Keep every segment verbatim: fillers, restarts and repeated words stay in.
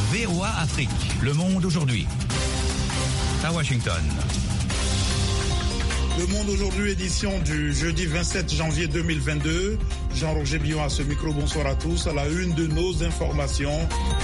V O A Afrique, Le Monde aujourd'hui. À Washington. Le Monde aujourd'hui, édition du jeudi vingt-sept janvier deux mille vingt-deux. Jean-Roger Billon à ce micro, bonsoir à tous. À la une de nos informations.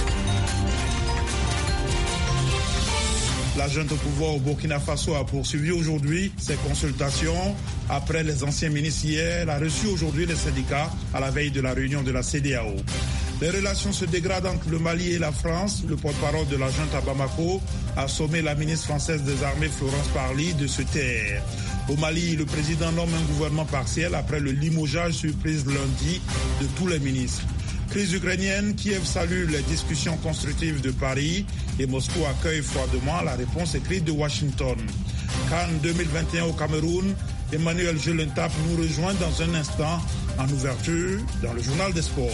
La junte au pouvoir au Burkina Faso a poursuivi aujourd'hui ses consultations. Après les anciens ministres hier, elle a reçu aujourd'hui les syndicats à la veille de la réunion de la C E D E A O. Les relations se dégradent entre le Mali et la France. Le porte-parole de la junte à Bamako a sommé la ministre française des Armées, Florence Parly, de se taire. Au Mali, le président nomme un gouvernement partiel après le limogeage surprise lundi de tous les ministres. Crise ukrainienne, Kiev salue les discussions constructives de Paris et Moscou accueille froidement la réponse écrite de Washington. Cannes deux mille vingt et un au Cameroun, Emmanuel Jelentap nous rejoint dans un instant en ouverture dans le journal des sports.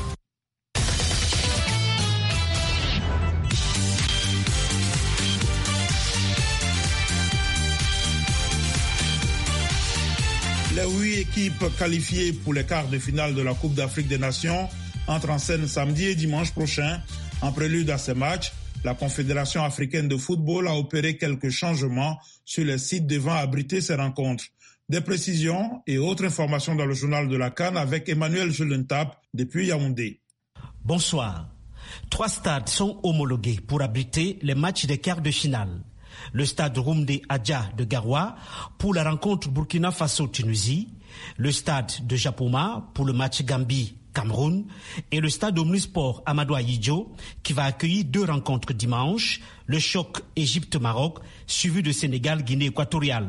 Les huit équipes qualifiées pour les quarts de finale de la Coupe d'Afrique des Nations entrent en scène samedi et dimanche prochain. En prélude à ces matchs, la Confédération africaine de football a opéré quelques changements sur les sites devant abriter ces rencontres. Des précisions et autres informations dans le journal de la CAN avec Emmanuel Jelentap depuis Yaoundé. Bonsoir. Trois stades sont homologués pour abriter les matchs des quarts de finale. Le stade Roumdé Adja de Garoua pour la rencontre Burkina Faso-Tunisie, le stade de Japoma pour le match Gambie-Cameroun et le stade Omnisport Amadou Ahidjo qui va accueillir deux rencontres dimanche, le choc Égypte-Maroc suivi de Sénégal-Guinée équatoriale.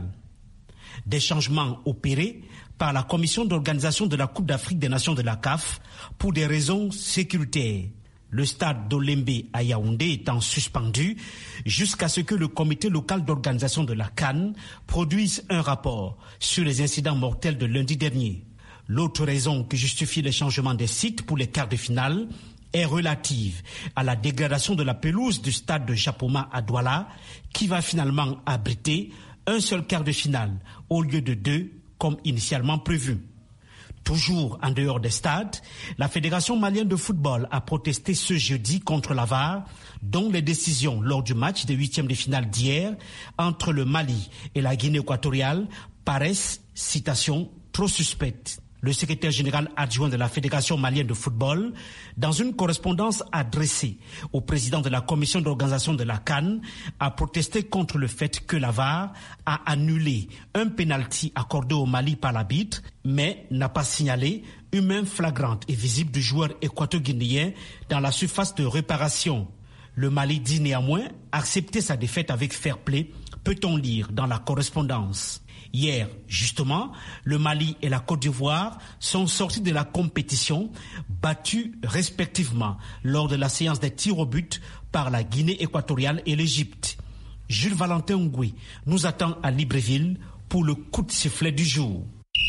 Des changements opérés par la commission d'organisation de la Coupe d'Afrique des Nations de la C A F pour des raisons sécuritaires. Le stade d'Olembe à Yaoundé étant suspendu jusqu'à ce que le comité local d'organisation de la CAN produise un rapport sur les incidents mortels de lundi dernier. L'autre raison qui justifie le changement des sites pour les quarts de finale est relative à la dégradation de la pelouse du stade de Japoma à Douala qui va finalement abriter un seul quart de finale au lieu de deux comme initialement prévu. Toujours en dehors des stades, la Fédération malienne de football a protesté ce jeudi contre la V A R, dont les décisions lors du match des huitièmes de finale d'hier entre le Mali et la Guinée équatoriale paraissent, citation, trop suspectes. Le secrétaire général adjoint de la Fédération malienne de football, dans une correspondance adressée au président de la commission d'organisation de la CAN, a protesté contre le fait que la V A R a annulé un pénalty accordé au Mali par l'arbitre, mais n'a pas signalé une main flagrante et visible du joueur équato-guinéen dans la surface de réparation. Le Mali dit néanmoins accepter sa défaite avec fair play, peut-on lire dans la correspondance. Hier, justement, le Mali et la Côte d'Ivoire sont sortis de la compétition, battus respectivement lors de la séance des tirs au but par la Guinée équatoriale et l'Égypte. Jules Valentin Ngoué nous attend à Libreville pour le coup de sifflet du jour.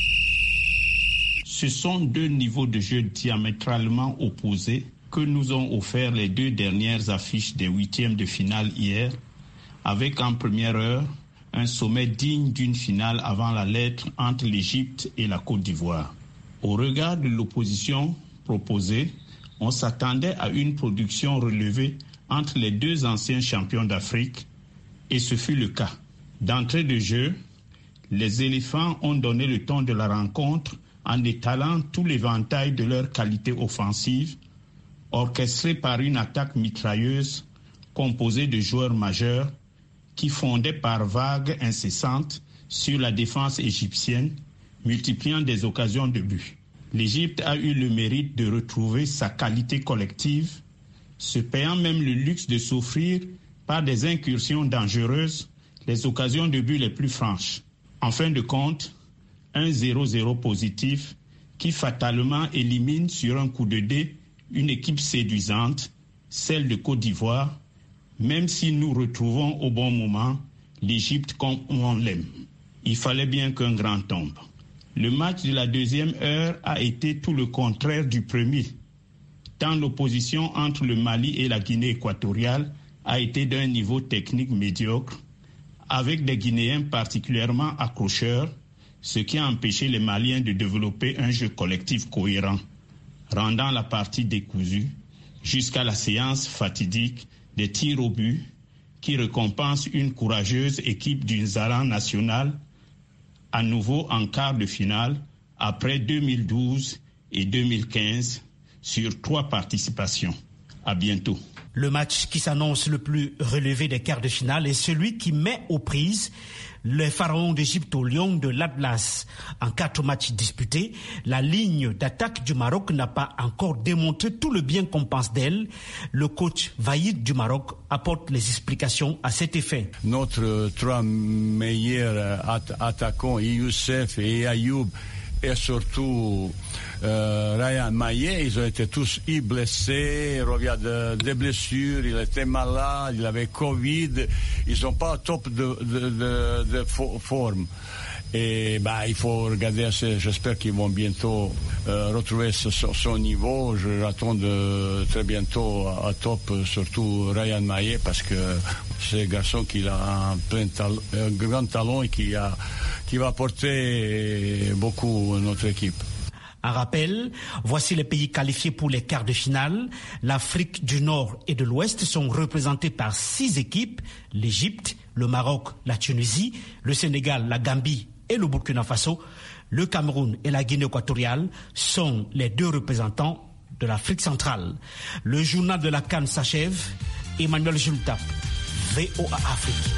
Ce sont deux niveaux de jeu diamétralement opposés que nous ont offert les deux dernières affiches des huitièmes de finale hier, avec en première heure un sommet digne d'une finale avant la lettre entre l'Égypte et la Côte d'Ivoire. Au regard de l'opposition proposée, on s'attendait à une production relevée entre les deux anciens champions d'Afrique, et ce fut le cas. D'entrée de jeu, les éléphants ont donné le ton de la rencontre en étalant tout l'éventail de leur qualité offensive, orchestrée par une attaque mitrailleuse composée de joueurs majeurs qui fondait par vagues incessantes sur la défense égyptienne, multipliant des occasions de but. L'Égypte a eu le mérite de retrouver sa qualité collective, se payant même le luxe de s'offrir par des incursions dangereuses les occasions de but les plus franches. En fin de compte, un zéro zéro positif qui fatalement élimine sur un coup de dé une équipe séduisante, celle de Côte d'Ivoire, même si nous retrouvons au bon moment l'Égypte comme on l'aime. Il fallait bien qu'un grand tombe. Le match de la deuxième heure a été tout le contraire du premier, tant l'opposition entre le Mali et la Guinée équatoriale a été d'un niveau technique médiocre, avec des Guinéens particulièrement accrocheurs, ce qui a empêché les Maliens de développer un jeu collectif cohérent, rendant la partie décousue jusqu'à la séance fatidique des tirs au but qui récompense une courageuse équipe du Nzara national, à nouveau en quart de finale après deux mille douze et deux mille quinze sur trois participations. À bientôt. Le match qui s'annonce le plus relevé des quarts de finale est celui qui met aux prises les pharaons d'Égypte au lion de l'Atlas. En quatre matchs disputés, la ligne d'attaque du Maroc n'a pas encore démontré tout le bien qu'on pense d'elle. Le coach Vaïd du Maroc apporte les explications à cet effet. Notre trois meilleurs at- attaquants, Youssef et Ayoub, et surtout euh, Ryan Maillet, ils ont été tous blessés, il revient de, des blessures, il était malade, il avait Covid, ils sont pas au top de, de, de, de forme. Et bah, il faut regarder, j'espère qu'ils vont bientôt euh, retrouver ce, son niveau. Je l'attends de, très bientôt à, à top, surtout Ryan Maillet, parce que c'est un garçon qui a un, plein tal- un grand talent et qui, a, qui va apporter beaucoup à notre équipe. Un rappel, voici les pays qualifiés pour les quarts de finale. L'Afrique du Nord et de l'Ouest sont représentés par six équipes. L'Égypte, le Maroc, la Tunisie, le Sénégal, la Gambie et le Burkina Faso. Le Cameroun et la Guinée équatoriale sont les deux représentants de l'Afrique centrale. Le journal de la CAN s'achève. Emmanuel Jultap, V O A Afrique.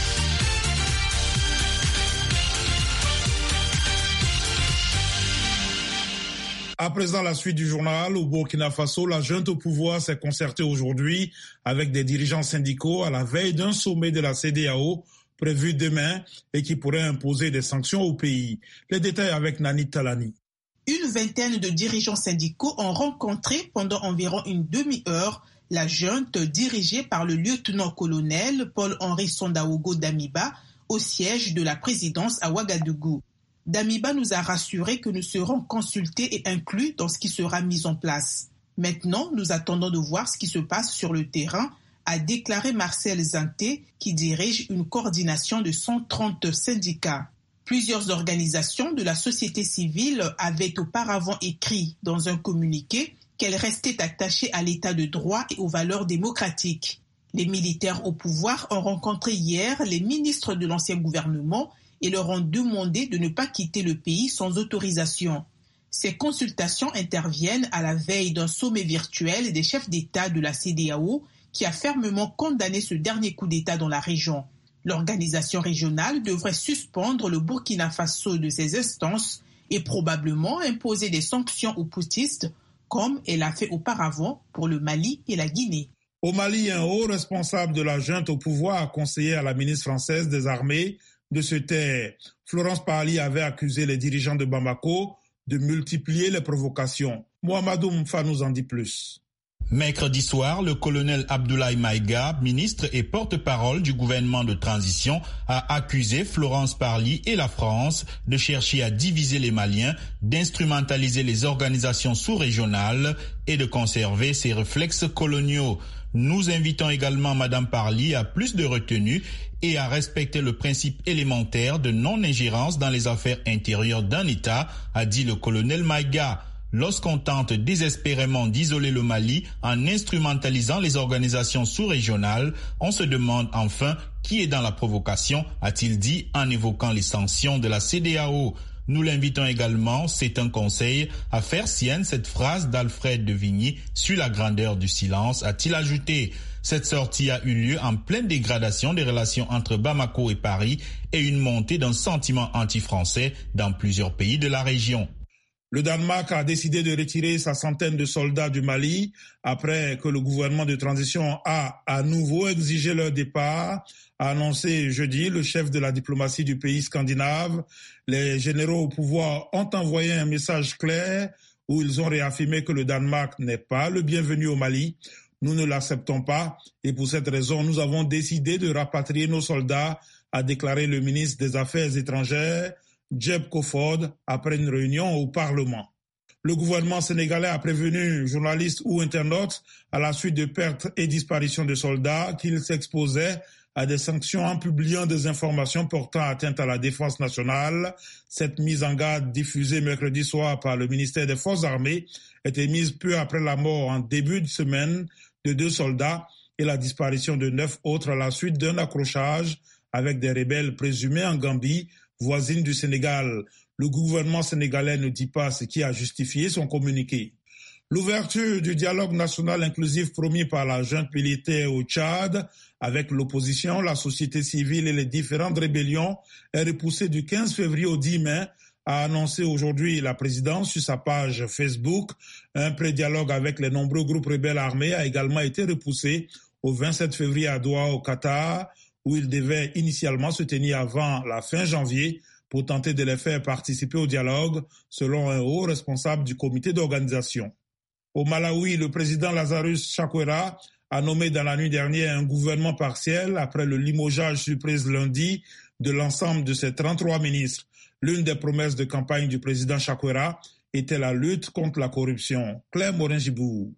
À présent, la suite du journal. Au Burkina Faso, la junte au pouvoir s'est concertée aujourd'hui avec des dirigeants syndicaux à la veille d'un sommet de la C E D E A O prévu demain et qui pourrait imposer des sanctions au pays. Les détails avec Nani Talani. Une vingtaine de dirigeants syndicaux ont rencontré pendant environ une demi-heure la junte dirigée par le lieutenant-colonel Paul-Henri Sandaogo Damiba au siège de la présidence à Ouagadougou. Damiba nous a rassuré que nous serons consultés et inclus dans ce qui sera mis en place. Maintenant, nous attendons de voir ce qui se passe sur le terrain, a déclaré Marcel Zinté, qui dirige une coordination de cent trente syndicats. Plusieurs organisations de la société civile avaient auparavant écrit dans un communiqué qu'elles restaient attachées à l'état de droit et aux valeurs démocratiques. Les militaires au pouvoir ont rencontré hier les ministres de l'ancien gouvernement et leur ont demandé de ne pas quitter le pays sans autorisation. Ces consultations interviennent à la veille d'un sommet virtuel des chefs d'État de la C E D E A O qui a fermement condamné ce dernier coup d'État dans la région. L'organisation régionale devrait suspendre le Burkina Faso de ses instances et probablement imposer des sanctions aux poutistes, comme elle a fait auparavant pour le Mali et la Guinée. Au Mali, un haut responsable de la junte au pouvoir a conseillé à la ministre française des Armées de se taire. Florence Parly avait accusé les dirigeants de Bamako de multiplier les provocations. Mohamedou Mfa nous en dit plus. Mercredi soir, le colonel Abdoulaye Maïga, ministre et porte-parole du gouvernement de transition, a accusé Florence Parly et la France de chercher à diviser les Maliens, d'instrumentaliser les organisations sous-régionales et de conserver ses réflexes coloniaux. Nous invitons également Madame Parly à plus de retenue et à respecter le principe élémentaire de non-ingérence dans les affaires intérieures d'un État, a dit le colonel Maïga. Lorsqu'on tente désespérément d'isoler le Mali en instrumentalisant les organisations sous-régionales, on se demande enfin qui est dans la provocation, a-t-il dit en évoquant les sanctions de la C E D E A O. Nous l'invitons également, c'est un conseil, à faire sienne cette phrase d'Alfred de Vigny sur la grandeur du silence, a-t-il ajouté. Cette sortie a eu lieu en pleine dégradation des relations entre Bamako et Paris et une montée d'un sentiment anti-français dans plusieurs pays de la région. Le Danemark a décidé de retirer sa centaine de soldats du Mali après que le gouvernement de transition a à nouveau exigé leur départ, a annoncé jeudi le chef de la diplomatie du pays scandinave. Les généraux au pouvoir ont envoyé un message clair où ils ont réaffirmé que le Danemark n'est pas le bienvenu au Mali. Nous ne l'acceptons pas et pour cette raison, nous avons décidé de rapatrier nos soldats, a déclaré le ministre des Affaires étrangères, Jeb Kofod, après une réunion au Parlement. Le gouvernement sénégalais a prévenu journalistes ou internautes à la suite de pertes et disparitions de soldats qu'ils s'exposaient à des sanctions en publiant des informations portant atteinte à la défense nationale. Cette mise en garde diffusée mercredi soir par le ministère des Forces armées était mise peu après la mort en début de semaine de deux soldats et la disparition de neuf autres à la suite d'un accrochage avec des rebelles présumés en Gambie, voisine du Sénégal. Le gouvernement sénégalais ne dit pas ce qui a justifié son communiqué. L'ouverture du dialogue national inclusif promis par la junte militaire au Tchad avec l'opposition, la société civile et les différentes rébellions est repoussée du quinze février au dix mai, a annoncé aujourd'hui la présidence sur sa page Facebook. Un pré-dialogue avec les nombreux groupes rebelles armés a également été repoussé au vingt-sept février à Doha au Qatar, où il devait initialement se tenir avant la fin janvier pour tenter de les faire participer au dialogue, selon un haut responsable du comité d'organisation. Au Malawi, le président Lazarus Chakwera a nommé dans la nuit dernière un gouvernement partiel après le limogeage surprise lundi de l'ensemble de ses trente-trois ministres. L'une des promesses de campagne du président Chakwera était la lutte contre la corruption. Claire Morin-Gibou.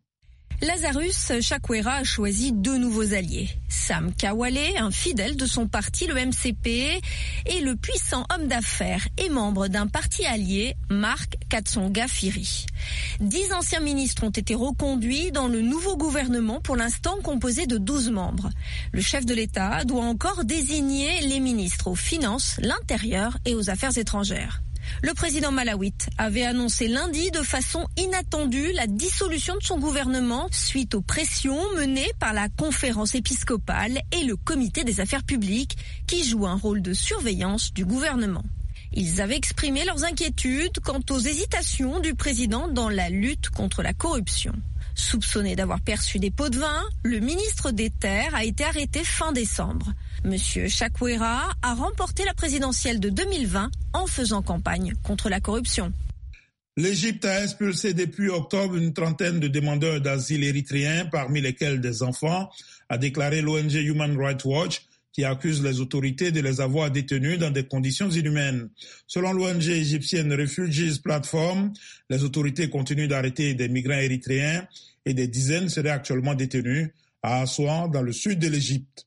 Lazarus Chakwera a choisi deux nouveaux alliés. Sam Kawale, un fidèle de son parti, le M C P, et le puissant homme d'affaires et membre d'un parti allié, Marc Katsonga Firi. Dix anciens ministres ont été reconduits dans le nouveau gouvernement, pour l'instant composé de douze membres. Le chef de l'État doit encore désigner les ministres aux Finances, l'Intérieur et aux Affaires étrangères. Le président malawite avait annoncé lundi de façon inattendue la dissolution de son gouvernement suite aux pressions menées par la conférence épiscopale et le comité des affaires publiques qui jouent un rôle de surveillance du gouvernement. Ils avaient exprimé leurs inquiétudes quant aux hésitations du président dans la lutte contre la corruption. Soupçonné d'avoir perçu des pots de vin, le ministre des Terres a été arrêté fin décembre. Monsieur Chakwera a remporté la présidentielle de deux mille vingt en faisant campagne contre la corruption. L'Égypte a expulsé depuis octobre une trentaine de demandeurs d'asile érythréens, parmi lesquels des enfants, a déclaré l'O N G Human Rights Watch, qui accuse les autorités de les avoir détenus dans des conditions inhumaines. Selon l'O N G égyptienne Refugees Platform, les autorités continuent d'arrêter des migrants érythréens et des dizaines seraient actuellement détenus à Assouan, dans le sud de l'Égypte.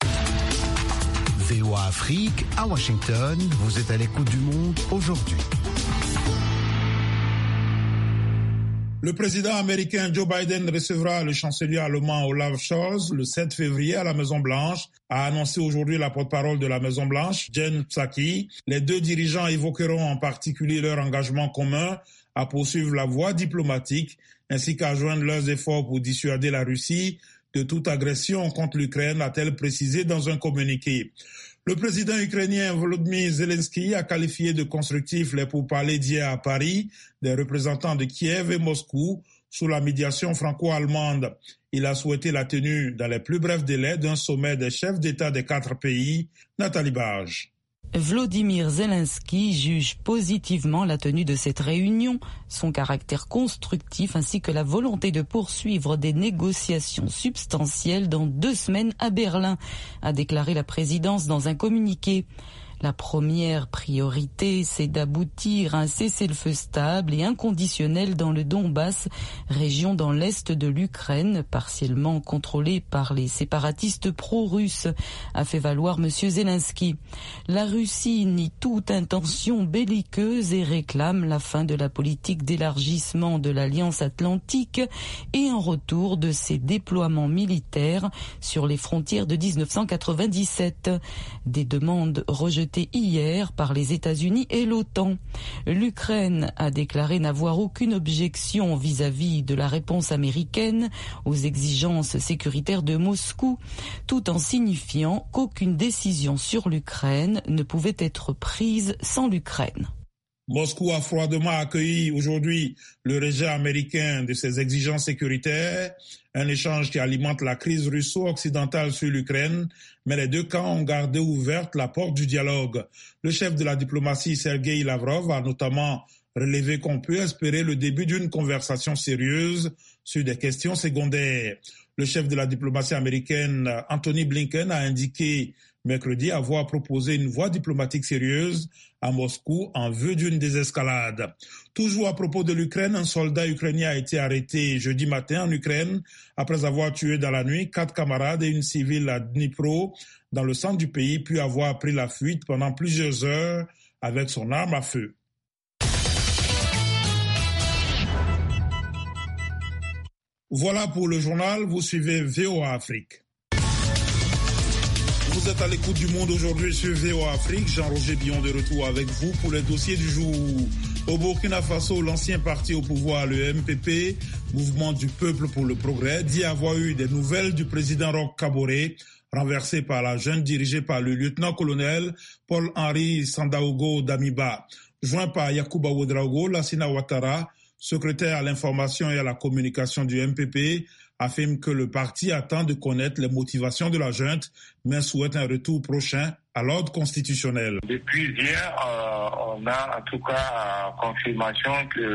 V O A Afrique, à Washington, vous êtes à l'écoute du monde aujourd'hui. Le président américain Joe Biden recevra le chancelier allemand Olaf Scholz le sept février à la Maison-Blanche, a annoncé aujourd'hui la porte-parole de la Maison-Blanche, Jen Psaki. Les deux dirigeants évoqueront en particulier leur engagement commun à poursuivre la voie diplomatique ainsi qu'à joindre leurs efforts pour dissuader la Russie de toute agression contre l'Ukraine, a-t-elle précisé dans un communiqué. Le président ukrainien Volodymyr Zelensky a qualifié de constructifs les pourparlers d'hier à Paris des représentants de Kiev et Moscou sous la médiation franco-allemande. Il a souhaité la tenue dans les plus brefs délais d'un sommet des chefs d'État des quatre pays. Nathalie Barge. Volodymyr Zelensky juge positivement la tenue de cette réunion, son caractère constructif ainsi que la volonté de poursuivre des négociations substantielles dans deux semaines à Berlin, a déclaré la présidence dans un communiqué. La première priorité, c'est d'aboutir à un cessez-le-feu stable et inconditionnel dans le Donbass, région dans l'est de l'Ukraine, partiellement contrôlée par les séparatistes pro-russes, a fait valoir M. Zelensky. La Russie nie toute intention belliqueuse et réclame la fin de la politique d'élargissement de l'Alliance Atlantique et un retour de ses déploiements militaires sur les frontières de dix-neuf cent quatre-vingt-dix-sept. Des demandes rejetées hier par les États-Unis et l'OTAN. L'Ukraine a déclaré n'avoir aucune objection vis-à-vis de la réponse américaine aux exigences sécuritaires de Moscou, tout en signifiant qu'aucune décision sur l'Ukraine ne pouvait être prise sans l'Ukraine. Moscou a froidement accueilli aujourd'hui le rejet américain de ses exigences sécuritaires, un échange qui alimente la crise russo-occidentale sur l'Ukraine, mais les deux camps ont gardé ouverte la porte du dialogue. Le chef de la diplomatie, Sergei Lavrov, a notamment relevé qu'on peut espérer le début d'une conversation sérieuse sur des questions secondaires. Le chef de la diplomatie américaine, Anthony Blinken, a indiqué mercredi avoir proposé une voie diplomatique sérieuse à Moscou en vue d'une désescalade. Toujours à propos de l'Ukraine, un soldat ukrainien a été arrêté jeudi matin en Ukraine après avoir tué dans la nuit quatre camarades et une civile à Dnipro, dans le centre du pays, puis avoir pris la fuite pendant plusieurs heures avec son arme à feu. Voilà pour le journal, vous suivez V O A Afrique. Vous êtes à l'écoute du Monde aujourd'hui sur V O A Afrique. Jean-Roger Billon de retour avec vous pour les dossiers du jour. Au Burkina Faso, l'ancien parti au pouvoir, le M P P, Mouvement du Peuple pour le Progrès, dit avoir eu des nouvelles du président Roch Kaboré, renversé par la junte dirigée par le lieutenant-colonel Paul-Henri Sandaogo Damiba. Joint par Yacouba Ouedraogo, Lassina Ouattara, secrétaire à l'information et à la communication du M P P, affirme que le parti attend de connaître les motivations de la junte, mais souhaite un retour prochain à l'ordre constitutionnel. Depuis hier, euh, on a en tout cas confirmation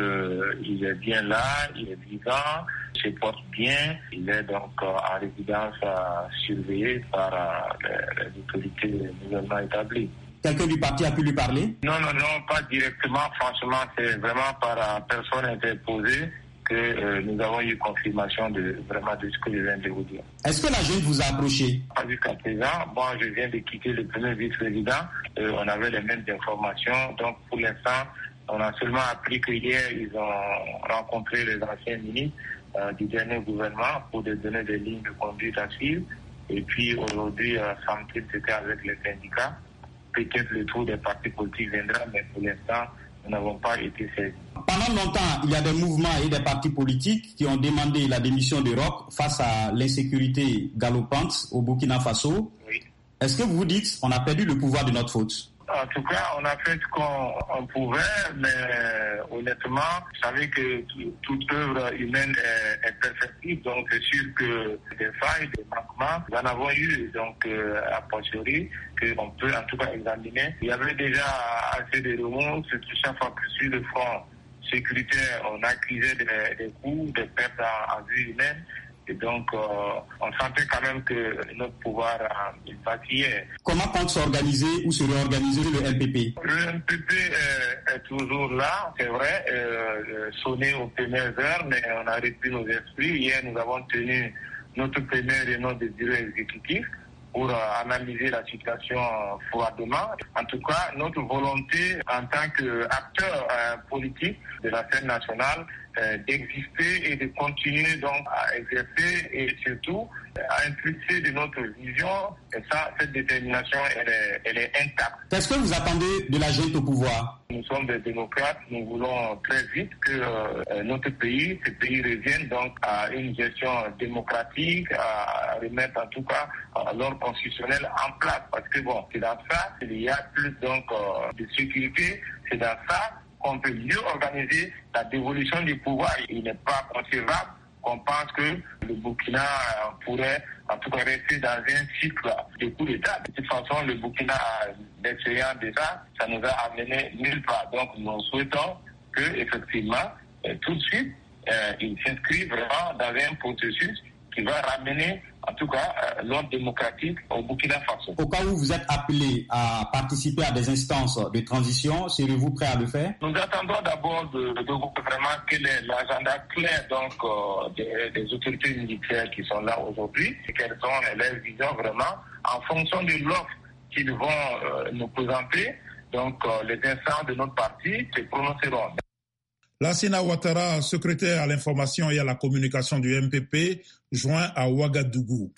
qu'il est bien là, il est vivant, il se porte bien, il est donc euh, en résidence euh, surveillée par euh, les, les autorités nouvellement établies. Quelqu'un du parti a pu lui parler? Non, non, non, pas directement. Franchement, c'est vraiment par euh, personne interposée que euh, nous avons eu confirmation de vraiment de ce que je viens de vous dire. Est-ce que la jeune vous a approché? Pas jusqu'à présent. Moi, je viens de quitter le premier vice-président. Euh, on avait les mêmes informations. Donc, pour l'instant, on a seulement appris qu'hier, ils ont rencontré les anciens ministres euh, du dernier gouvernement pour de donner des lignes de conduite à suivre. Et puis, aujourd'hui, euh, semble-t-il, c'était avec les syndicats. Peut-être le tour des partis politiques viendra, mais pour l'instant, nous n'avons pas été saisis. Pendant longtemps, il y a des mouvements et des partis politiques qui ont demandé la démission de Roch face à l'insécurité galopante au Burkina Faso. Oui. Est-ce que vous vous dites qu'on a perdu le pouvoir de notre faute? En tout cas, on a fait ce qu'on on pouvait, mais honnêtement, vous savez que toute œuvre humaine est, est perfectible, donc c'est sûr que des failles, des manquements, nous en avons eu, donc euh, a posteriori, qu'on peut en tout cas examiner. Il y avait déjà assez de remords, surtout chaque fois que sur le front sécuritaire, on accusait des, des coups, des pertes en, en vie humaine. Et donc, euh, on sentait quand même que notre pouvoir euh, vacillait. Comment compte s'organiser ou se réorganiser le M P P? Le M P P est, est toujours là, c'est vrai, euh, sonné aux premières heures, mais on a repris nos esprits. Hier, nous avons tenu notre première réunion de bureau exécutif pour euh, analyser la situation euh, froidement. En tout cas, notre volonté en tant qu'acteur euh, politique de la scène nationale, euh, d'exister et de continuer donc à exercer et surtout à impulser de notre vision. Et ça, cette détermination, elle est, elle est intacte. Qu'est-ce que vous attendez de la junte au pouvoir? Nous sommes des démocrates, nous voulons très vite que euh, notre pays, ce pays revienne donc à une gestion démocratique, à remettre en tout cas l'ordre constitutionnel en place. Parce que bon, c'est dans ça qu'il y a plus donc euh, de sécurité, c'est dans ça qu'on peut mieux organiser la dévolution du pouvoir. Il n'est pas concevable qu'on pense que le Burkina pourrait en tout cas rester dans un cycle de coup d'État. De toute façon, le Burkina, l'expérience de ça, ça nous a amené nulle part. Donc nous souhaitons que effectivement, tout de suite, euh, il s'inscrit vraiment dans un processus qui va ramener en tout cas euh, l'ordre démocratique au Burkina Faso. Au cas où vous êtes appelé à participer à des instances de transition, serez-vous prêt à le faire? Nous attendons d'abord de, de voir vraiment quel est l'agenda clair donc euh, des, des autorités militaires qui sont là aujourd'hui et quelles sont leurs visions vraiment en fonction de l'offre qu'ils vont euh, nous présenter. Donc euh, les instances de notre parti se prononceront. Lassina Ouattara, secrétaire à l'information et à la communication du M P P, joint à Ouagadougou.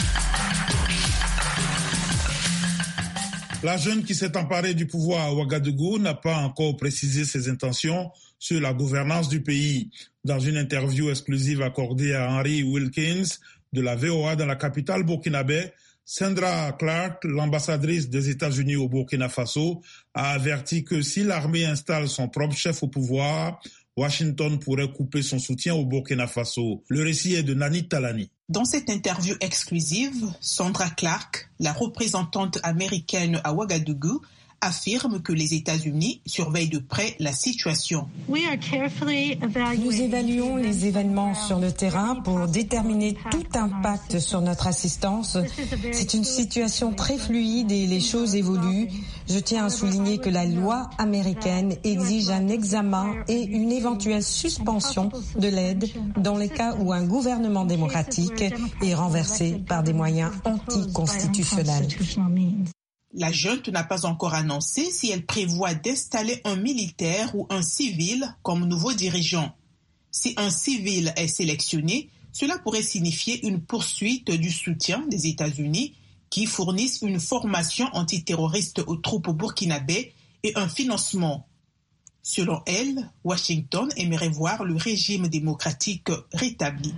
La jeune qui s'est emparée du pouvoir à Ouagadougou n'a pas encore précisé ses intentions sur la gouvernance du pays. Dans une interview exclusive accordée à Henry Wilkins de la V O A dans la capitale burkinabé, Sandra Clark, l'ambassadrice des États-Unis au Burkina Faso, a averti que si l'armée installe son propre chef au pouvoir, Washington pourrait couper son soutien au Burkina Faso. Le récit est de Nani Talani. Dans cette interview exclusive, Sandra Clark, la représentante américaine à Ouagadougou, affirme que les États-Unis surveillent de près la situation. Nous évaluons les événements sur le terrain pour déterminer tout impact sur notre assistance. C'est une situation très fluide et les choses évoluent. Je tiens à souligner que la loi américaine exige un examen et une éventuelle suspension de l'aide dans les cas où un gouvernement démocratique est renversé par des moyens anticonstitutionnels. La junte n'a pas encore annoncé si elle prévoit d'installer un militaire ou un civil comme nouveau dirigeant. Si un civil est sélectionné, cela pourrait signifier une poursuite du soutien des États-Unis qui fournissent une formation antiterroriste aux troupes burkinabées et un financement. Selon elle, Washington aimerait voir le régime démocratique rétabli.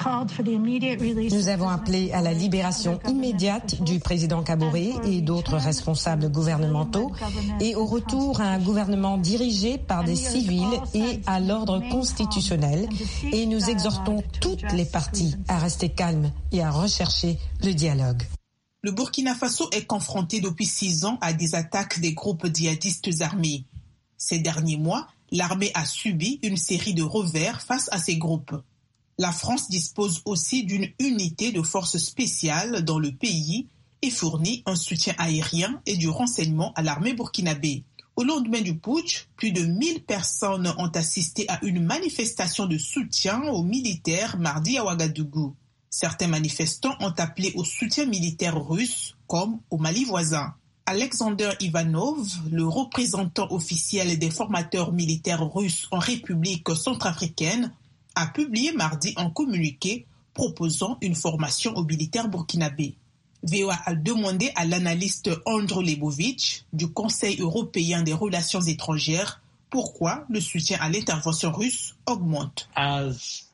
Nous avons appelé à la libération immédiate du président Kaboré et d'autres responsables gouvernementaux et au retour à un gouvernement dirigé par des civils et à l'ordre constitutionnel. Et nous exhortons toutes les parties à rester calmes et à rechercher le dialogue. Le Burkina Faso est confronté depuis six ans à des attaques des groupes djihadistes armés. Ces derniers mois, l'armée a subi une série de revers face à ces groupes. La France dispose aussi d'une unité de forces spéciales dans le pays et fournit un soutien aérien et du renseignement à l'armée burkinabé. Au lendemain du putsch, plus de mille personnes ont assisté à une manifestation de soutien aux militaires mardi à Ouagadougou. Certains manifestants ont appelé au soutien militaire russe, comme au Mali voisin. Alexander Ivanov, le représentant officiel des formateurs militaires russes en République centrafricaine, a publié mardi un communiqué proposant une formation aux militaires burkinabés. V O A a demandé à l'analyste Andro Lebovitch du Conseil européen des relations étrangères pourquoi le soutien à l'intervention russe augmente. As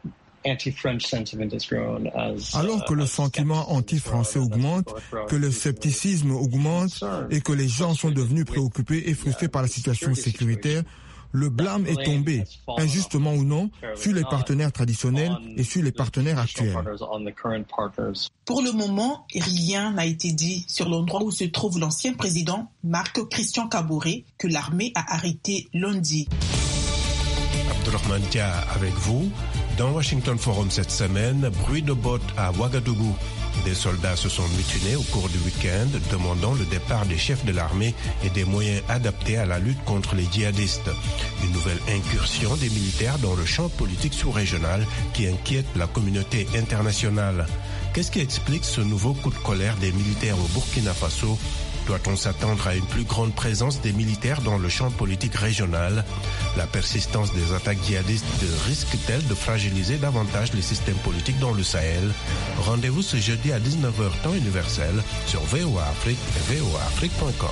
Alors que le sentiment anti-français augmente, que le scepticisme augmente et que les gens sont devenus préoccupés et frustrés par la situation sécuritaire, le blâme est tombé, injustement ou non, sur les partenaires traditionnels et sur les partenaires actuels. Pour le moment, rien n'a été dit sur l'endroit où se trouve l'ancien président Marc-Christian Kaboré, que l'armée a arrêté lundi. Abdurrahman Dia avec vous. Dans Washington Forum cette semaine, bruit de bottes à Ouagadougou. Des soldats se sont mutinés au cours du week-end, demandant le départ des chefs de l'armée et des moyens adaptés à la lutte contre les djihadistes. Une nouvelle incursion des militaires dans le champ politique sous-régional qui inquiète la communauté internationale. Qu'est-ce qui explique ce nouveau coup de colère des militaires au Burkina Faso ? Doit-on s'attendre à une plus grande présence des militaires dans le champ politique régional ? La persistance des attaques djihadistes risque-t-elle de fragiliser davantage les systèmes politiques dans le Sahel ? Rendez-vous ce jeudi à dix-neuf heures temps universel sur V O A Afrique et V O A Afrique point com.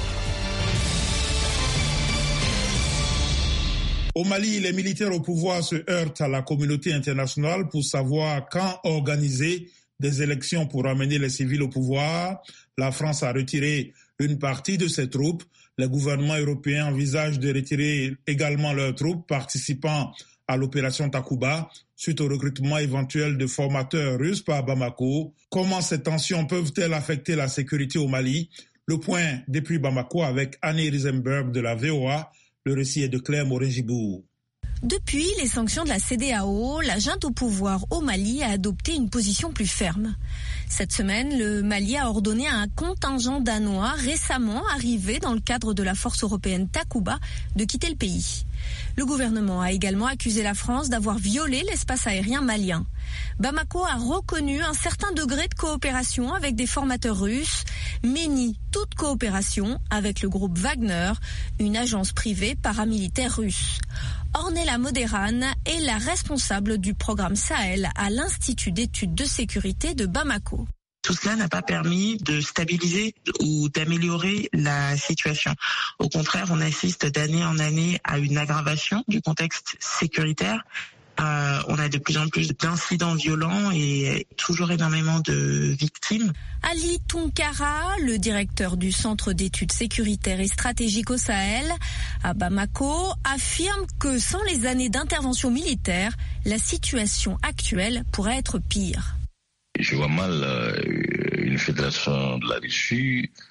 Au Mali, les militaires au pouvoir se heurtent à la communauté internationale pour savoir quand organiser des élections pour amener les civils au pouvoir. La France a retiré une partie de ses troupes. Le gouvernement européen envisage de retirer également leurs troupes participant à l'opération Takuba suite au recrutement éventuel de formateurs russes par Bamako. Comment ces tensions peuvent-elles affecter la sécurité au Mali ? Le point depuis Bamako avec Annie Risenberg de la V O A. Le récit est de Claire Morin-Gibourg. Depuis les sanctions de la C D A O, la junte au pouvoir au Mali a adopté une position plus ferme. Cette semaine, le Mali a ordonné à un contingent danois récemment arrivé dans le cadre de la force européenne Takuba de quitter le pays. Le gouvernement a également accusé la France d'avoir violé l'espace aérien malien. Bamako a reconnu un certain degré de coopération avec des formateurs russes, mais nie toute coopération avec le groupe Wagner, une agence privée paramilitaire russe. Ornella Moderan est la responsable du programme Sahel à l'Institut d'études de sécurité de Bamako. Tout cela n'a pas permis de stabiliser ou d'améliorer la situation. Au contraire, on assiste d'année en année à une aggravation du contexte sécuritaire. Euh, on a de plus en plus d'incidents violents et toujours énormément de victimes. Ali Tunkara, le directeur du Centre d'études sécuritaires et stratégiques au Sahel, à Bamako, affirme que sans les années d'intervention militaire, la situation actuelle pourrait être pire. Je vois mal euh, une fédération de la Russie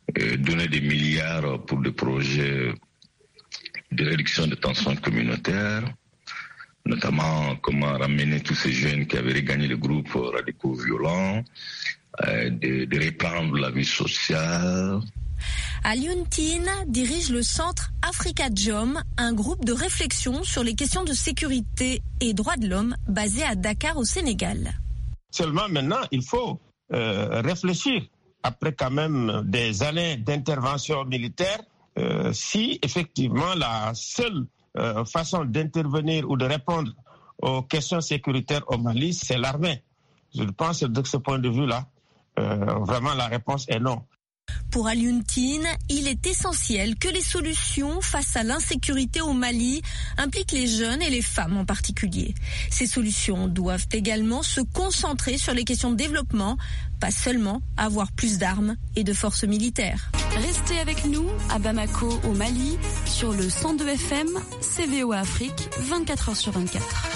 euh, donner des milliards pour des projets de réduction des tensions communautaires, notamment comment ramener tous ces jeunes qui avaient regagné le groupe radicaux violents, euh, de, de reprendre la vie sociale. Alioune Tine dirige le centre Africa Jom, un groupe de réflexion sur les questions de sécurité et droits de l'homme basé à Dakar au Sénégal. Seulement maintenant, il faut euh, réfléchir, après quand même des années d'intervention militaire, euh, si effectivement la seule euh, façon d'intervenir ou de répondre aux questions sécuritaires au Mali, c'est l'armée. Je pense que de ce point de vue-là, euh, vraiment la réponse est non. Pour Alioune Tine, il est essentiel que les solutions face à l'insécurité au Mali impliquent les jeunes et les femmes en particulier. Ces solutions doivent également se concentrer sur les questions de développement, pas seulement avoir plus d'armes et de forces militaires. Restez avec nous à Bamako au Mali sur le cent deux F M, C V O Afrique, vingt-quatre heures sur vingt-quatre.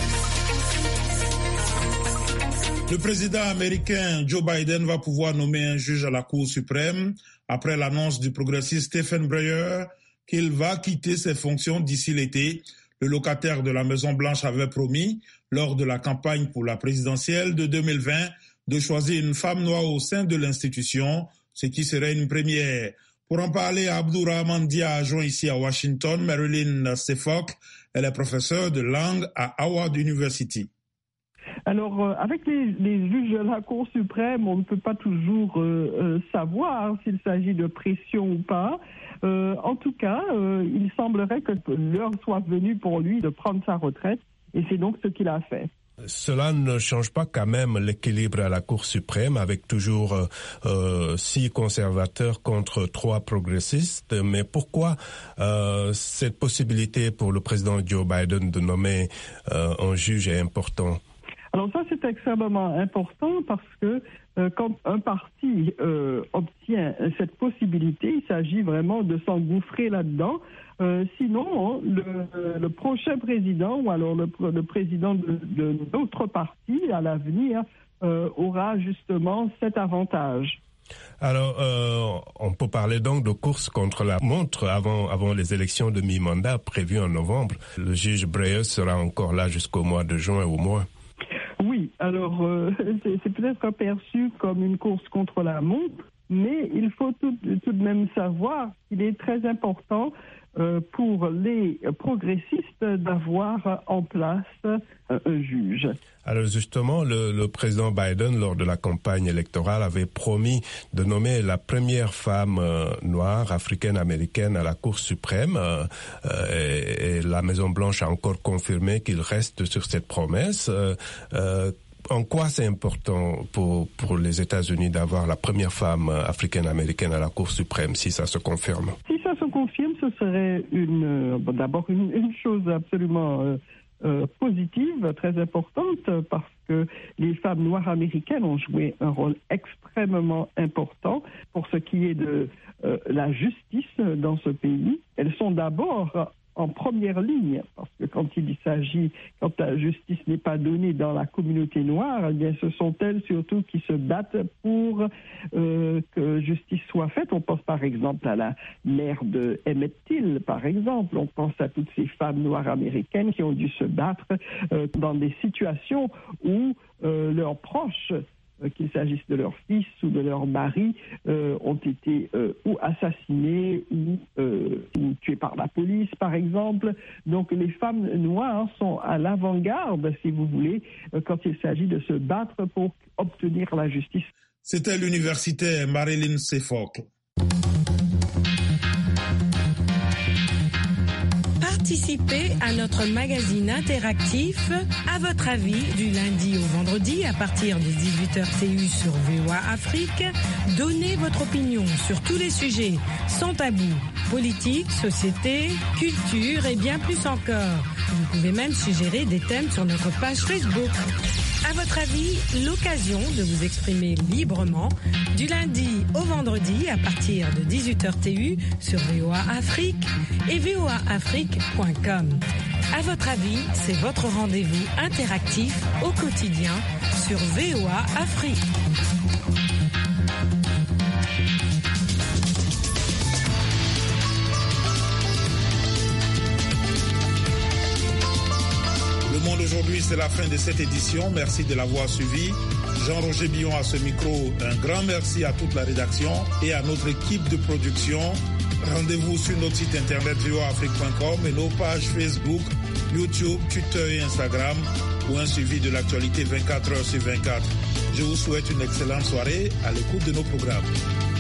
Le président américain Joe Biden va pouvoir nommer un juge à la Cour suprême après l'annonce du progressiste Stephen Breyer qu'il va quitter ses fonctions d'ici l'été. Le locataire de la Maison-Blanche avait promis, lors de la campagne pour la présidentielle de deux mille vingt, de choisir une femme noire au sein de l'institution, ce qui serait une première. Pour en parler, Abdourahmane Dia a joint ici à Washington Marilyn Sefok. Elle est professeure de langue à Howard University. Alors, euh, avec les, les juges de la Cour suprême, on ne peut pas toujours euh, euh, savoir s'il s'agit de pression ou pas. Euh, en tout cas, euh, il semblerait que l'heure soit venue pour lui de prendre sa retraite, et c'est donc ce qu'il a fait. Cela ne change pas quand même l'équilibre à la Cour suprême, avec toujours euh, six conservateurs contre trois progressistes. Mais pourquoi euh, cette possibilité pour le président Joe Biden de nommer euh, un juge est importante? Alors ça, c'est extrêmement important parce que euh, quand un parti euh, obtient cette possibilité, il s'agit vraiment de s'engouffrer là-dedans. Euh, sinon, le, le prochain président ou alors le, le président de, de notre parti à l'avenir euh, aura justement cet avantage. Alors, euh, on peut parler donc de course contre la montre avant, avant les élections de mi-mandat prévues en novembre. Le juge Breyer sera encore là jusqu'au mois de juin au moins. Oui, alors euh, c'est, c'est peut-être perçu comme une course contre la montre, mais il faut tout, tout de même savoir qu'il est très important euh, pour les progressistes d'avoir en place euh, un juge. Alors justement, le, le président Biden, lors de la campagne électorale, avait promis de nommer la première femme euh, noire africaine-américaine à la Cour suprême. Euh, et, et la Maison-Blanche a encore confirmé qu'il reste sur cette promesse. Euh, euh, en quoi c'est important pour, pour les États-Unis d'avoir la première femme africaine-américaine à la Cour suprême, si ça se confirme? Si ça se confirme, ce serait une, bon, d'abord une, une chose absolument... Euh, Euh, positive, très importante, parce que les femmes noires américaines ont joué un rôle extrêmement important pour ce qui est de euh, la justice dans ce pays. Elles sont d'abord en première ligne, parce que quand il s'agit, quand la justice n'est pas donnée dans la communauté noire, eh bien ce sont elles surtout qui se battent pour euh, que justice soit faite. On pense par exemple à la mère de Emmett Till, par exemple. On pense à toutes ces femmes noires américaines qui ont dû se battre euh, dans des situations où euh, leurs proches, qu'il s'agisse de leur fils ou de leur mari, euh, ont été euh, ou assassinés ou, euh, ou tués par la police, par exemple. Donc les femmes noires sont à l'avant-garde, si vous voulez, euh, quand il s'agit de se battre pour obtenir la justice. C'était l'universitaire Marilyn Sefok. Participez à notre magazine interactif À votre avis du lundi au vendredi à partir de dix-huit heures T U sur V O A Afrique. Donnez votre opinion sur tous les sujets sans tabou, politique, société, culture et bien plus encore. Vous pouvez même suggérer des thèmes sur notre page Facebook. À votre avis, l'occasion de vous exprimer librement du lundi au vendredi à partir de dix-huit heures T U sur V O A Afrique et V O A Afrique point com. À votre avis, c'est votre rendez-vous interactif au quotidien sur V O A Afrique. Monde aujourd'hui, c'est la fin de cette édition. Merci de l'avoir suivi. Jean-Roger Billon à ce micro. Un grand merci à toute la rédaction et à notre équipe de production. Rendez-vous sur notre site internet v o a afrique point com et nos pages Facebook, YouTube, Twitter et Instagram pour un suivi de l'actualité vingt-quatre heures sur vingt-quatre. Je vous souhaite une excellente soirée à l'écoute de nos programmes.